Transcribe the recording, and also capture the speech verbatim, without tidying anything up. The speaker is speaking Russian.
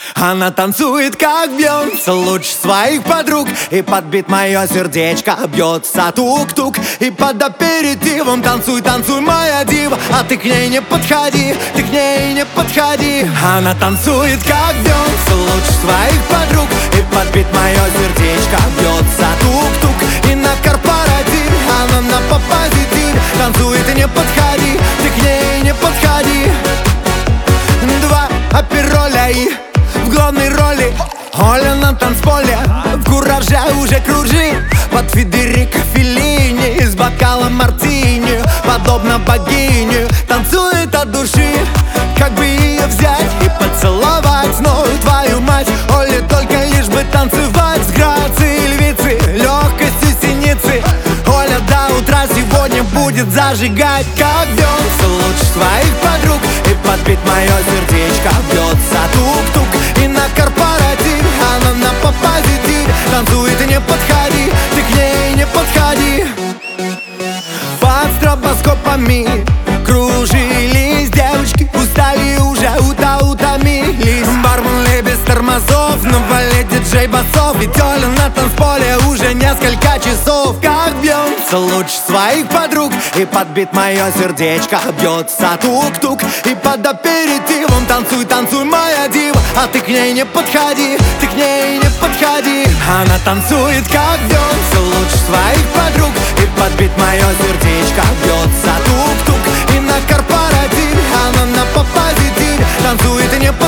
Она танцует, как бьется луч своих подруг, и подбит мое сердечко бьется тук-тук. И под аперитивом танцуй, танцуй, моя дива, а ты к ней не подходи, ты к ней не подходи. Она танцует, как бьется луч своих подруг, и подбит мое сердечко бьется тук-тук. И на корпоративе она на попозитиве танцует, и не подходи, ты к ней не подходи. Два апероля и в главной роли Оля на танцполе, в кураже уже кружит под Федерико Феллини с бокалом мартини, подобно богине. Танцует от души, как бы ее взять и поцеловать. Но твою мать, Оле только лишь бы танцевать с грацией львицы, легкостью синицы. Оля до утра сегодня будет зажигать, как бьется луч своих подруг, и подбит мое сердечко бьется тук-тук. И на корпоративе она на попозитиве танцует, и не подходи, ты к ней не подходи. Под стробоскопами кружились девочки, устали уже, ута утомились. Бармен ли без тормозов, на вале диджей басов, ведь Оля на танцполе уже несколько часов. Как бьется луч своих подруг, и подбит мое сердечко бьется тук-тук. И под аперитивом танцуй, танцуй, моя дива, а ты к ней не подходи, ты к ней не подходи. Она танцует, как бьется луч своих подруг, и подбит мое сердечко бьется тук-тук. И на корпоративе она на попозитиве танцует, и не подходи.